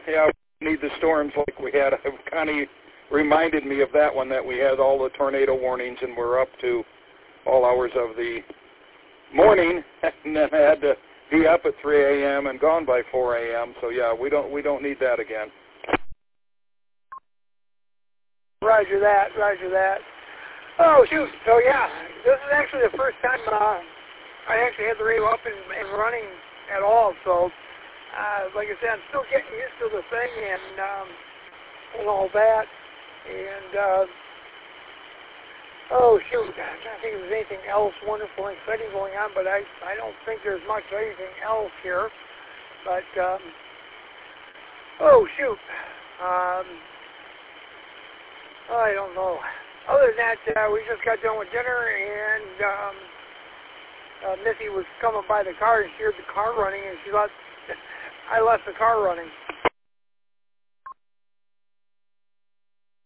Yeah, we need the storms like we had. It kind of reminded me of that one that we had all the tornado warnings and we're up to all hours of the morning, and then had to be up at 3 a.m. and gone by 4 a.m. So yeah, we don't need that again. Roger that. Roger that. Oh shoot! So yeah, this is actually the first time I actually had the radio up and running at all. So like I said, I'm still getting used to the thing and all that. And oh shoot, I'm trying to think if there's anything else wonderful and exciting going on, but I don't think there's much of anything else here. But oh shoot, I don't know. Other than that, we just got done with dinner, and Missy was coming by the car and she heard the car running, and she thought I left the car running.